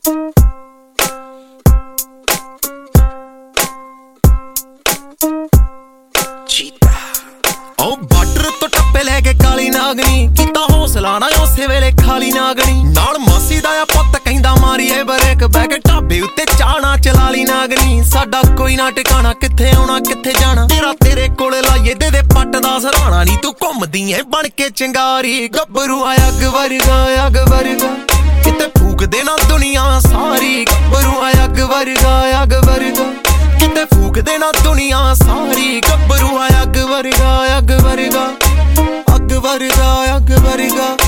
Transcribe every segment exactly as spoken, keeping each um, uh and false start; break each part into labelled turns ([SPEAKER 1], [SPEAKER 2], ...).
[SPEAKER 1] border ਤੋਂ ਟੱਪੇ ਲੈ ਕੇ ਕਾਲੀ ਨਾਗਣੀ ਕੀਤਾ ਹੌਸਲਾ ਨਾ ਉਸੇ ਵੇਲੇ ਖਾਲੀ ਨਾਗਣੀ ਨਾਲ ਮਾਸੀ ਦਾ ਆ ਪੁੱਤ ਕਹਿੰਦਾ ਮਾਰੀਏ ਬਰੇਕ ਬਹਿ ਕੇ ਢਾਬੇ ਉੱਤੇ ਚਾਣਾ ਚਲਾ ਲਈ ਨਾਗਣੀ ਸਾਡਾ ਕੋਈ ਨਾ ਟਿਕਾਣਾ ਕਿੱਥੇ ਆਉਣਾ ਕਿੱਥੇ ਜਾਣਾ ਤੇਰਾ ਤੇਰੇ ਕੋਲੇ ਲਾਈਏ ਦੇ ਦੇ ਪੱਟ ਦਾ ਸਰਾਣਾ ਨੀ ਤੂੰ ਘੁੰਮਦੀ ਏ ਬਣ ਕੇ ਚੰਗਾਰੀ ਗੱਭਰੂ ਆ ਅੱਗ ਵਰਗਾ ਅੱਗ ਵਰਗਾ ਕਿਤੇ ਫੂਕ ਦੇ ਨਾ ਦੁਨੀਆ ਸਾਰੀ ਗੱਭਰੂ ਆ ਅੱਗ ਵਰਗਾ ਅੱਗ ਵਰਗਾ ਕਿਤੇ ਫੂਕ ਦੇ ਨਾ ਦੁਨੀਆ ਸਾਰੀ ਗੱਭਰੂ ਆ ਅੱਗ ਵਰਗਾ ਅੱਗ ਵਰਗਾ ਅੱਗ ਵਰਗਾ ਅੱਗ ਵਰਗਾ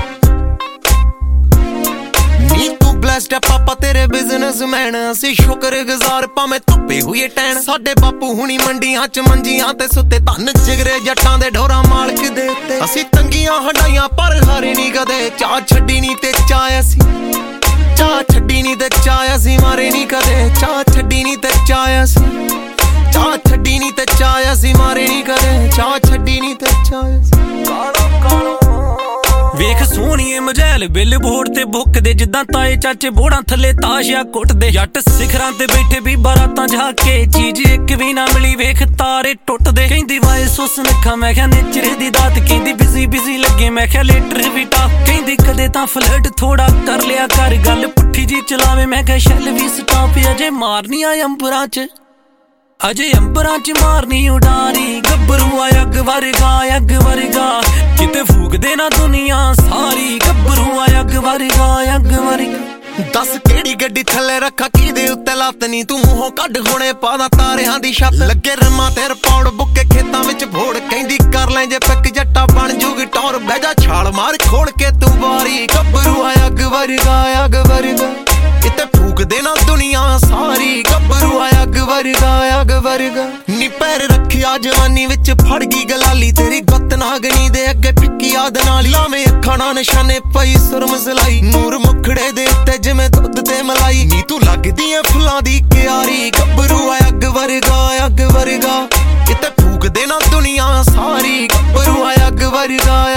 [SPEAKER 1] ਨੀ ਤੂੰ ਬਲੈਸਡ ਹੈ ਪਾਪਾ ਤੇਰੇ ਬਿਜ਼ਨਸਮੈਨ ਅਸੀਂ ਸ਼ੁਕਰਗੁਜ਼ਾਰ ਭਾਵੇਂ ਧੁੱਪੇ ਹੋਈਏ ਟੈਣ ਸਾਡੇ ਬਾਪੂ ਹੁਣੀ ਮੰਡੀਆਂ ਚ ਮੰਜੀਆਂ ਤੇ ਸੁੱਤੇ ਧੰਨ ਜਿਗਰੇ ਜੱਟਾਂ ਦੇ ਢੋਰਾ ਮਾਲਕ ਦੇ ਉੱਤੇ ਅਸੀਂ ਤੰਗੀਆਂ ਹੰਡਾਈਆਂ ਪਰ ਹਾਰੇ ਨੀ ਕਦੇ ਚਾਹ ਛੱਡੀ ਨੀ ਤੇ ਚਾਹ ਅਸੀਂ ਚਾਹ ਛੱਡੀ ਨੀ ਤੇ ਚਾਹ ਅਸੀਂ ਮਾਰੇ ਨੀ ਕਦੇ ਚਾਹ ਛੱਡੀ ਨੀ ਤੇ ਚਾਹ ਅਸੀਂ ਚਾਹ ਛੱਡੀ ਨੀ ਤੇ ਚਾਹ ਅਸੀਂ ਮਾਰੇ ਨੀ ਕਦੇ ਚਾਹ ਛੱਡੀ ਨੀ ਤੇ ਚਾਹ ਅਸੀਂ ਕਾਲੋ ਕਾਲੋ
[SPEAKER 2] ਵੇਖ ਸੋਹਣੀਏ ਮਜੈਲ ਬਿੱਲ ਬੋਰਡ ਤੇ ਬੁੱਕਦੇ ਜਿੱਦਾਂ ਤਾਏ ਚਾਚੇ ਬੋੜਾਂ ਥੱਲੇ ਤਾਸ਼ਿਆ ਕੁੱਟਦੇ ਜੱਟ ਸਿਖਰਾਂ ਤੇ ਬੈਠੇ ਵੀ ਬਾਰਾਤਾਂ ਝਾਕ ਕੇ ਚੀਜ਼ ਇੱਕ ਵੀ ਨਾ ਮਿਲੀ ਵੇਖ ਤਾਰੇ ਟੁੱਟਦੇ ਕਹਿੰਦੀ ਵਾਏ ਸੁਸ ਨੱਖਾ ਮੈਂ ਕਿਹਾ ਨੇਚਰ ਦੀ ਦਾਤ ਕਹਿੰਦੀ ਬਿਜ਼ੀ ਬਿਜ਼ੀ ਲੱਗੇ ਮੈਂ ਕਿਹਾ ਲੇਟਰ ਵੀ ਟਾ ਕਹਿੰਦੀ ਕਦੇ ਤਾਂ ਫਲਰਟ ਥੋੜਾ ਕਰ ਲਿਆ ਕਰ ਗੱਲ ਪੁੱਠੀ ਜੀ ਚਲਾਵੇ ਮੈਂ ਕਿਹਾ ਸ਼ੈਲ ਵੀ ਸਟਾਪ ਅਜੇ ਮਾਰਨੀ ਆ ਅੰਬਰਾਂ ਚ ਅਜੇ ਅੰਬਰਾਂ ਚ ਮਾਰਨੀ ਉਡਾਰੀ ਗੱਭਰੂ ਆ ਅੱਗ ਵਰਗਾ ਅੱਗ ਵਰਗਾ ਕਿਤੇ ਫੂਕਦੇ ਨਾ ਦੁਨੀਆ ਸਾਰੀ ਗੱਭਰੂ ਆ ਅੱਗ ਵਰਗਾ ਅੱਗ ਵਰਗਾ
[SPEAKER 1] ਦੱਸ ਕਿਹੜੀ ਗੱਡੀ ਥੱਲੇ ਰੱਖਾ ਕਿਹਦੇ ਉੱਤੇ ਲੱਤ ਨੀ ਤੂੰ ਮੂੰਹੋਂ ਕੱਢ ਹੁਣੇ ਪਾਦਾ ਤਾਰਿਆਂ ਦੀ ਛੱਤ ਲੱਗੇ ਰਮਾ ਤੇ ਰਪੌੜ ਬੁੱਕੇ ਖੇਤਾਂ ਵਿੱਚ ਭੋੜ ਕਹਿੰਦੀ ਕਰ ਲੈ ਜੇ ਪਿੱਕ ਜੱਟਾ ਬਣ ਜੂਗੀ ਟੌਰ ਬਹਿ ਜਾ ਛਾਲ ਮਾਰ ਖੋਲ ਕੇ ਤੂੰ ਬਾਰੀ ਗੱਭਰੂ ਆ ਅੱਗ ਵਰਗਾ ਅੱਗ ਵਰਗਾ ਕਿਤੇ ਫੂਕਦੇ ਨਾ ਦੁਨੀਆ ਸਾਰੀ ਗੱਭਰੂ ਆ ਅੱਗ ਵਰਗਾ ਅੱਗ ਵਰਗਾ ਨੀ ਪੈਰ ਰੱਖਿਆ ਜਵਾਨੀ ਵਿੱਚ ਫੜ ਗਈ ਗਲਾਲੀ ਤੇਰੀ ਗੁੱਤ ਨਾਗਣੀ ਦੇ ਅੱਗੇ ਪਿੱਕੀ ਯਾਦ ਨਾਲ ਲਾਵੇਂ ਅੱਖਾਂ ਨਾਲ ਨਿਸ਼ਾਨੇ ਪਈ ਸੁਰਮ ਸਲਾਈ ਨੂਰ ਮੁਖੜੇ ਦੇ ਉੱਤੇ ਜਿਵੇਂ ਦੁੱਧ ਤੇ ਮਲਾਈ ਨੀ ਤੂੰ ਲੱਗਦੀ ਐ ਫੁੱਲਾਂ ਦੀ ਕਿਆਰੀ ਗੱਭਰੂ ਆ ਅੱਗ ਵਰਗਾ ਅੱਗ ਵਰਗਾ ਕਿਤੇ ਫੂਕਦੇ ਨਾ ਦੁਨੀਆ ਸਾਰੀ ਗੱਭਰੂ ਆ ਅੱਗ ਵਰਗਾ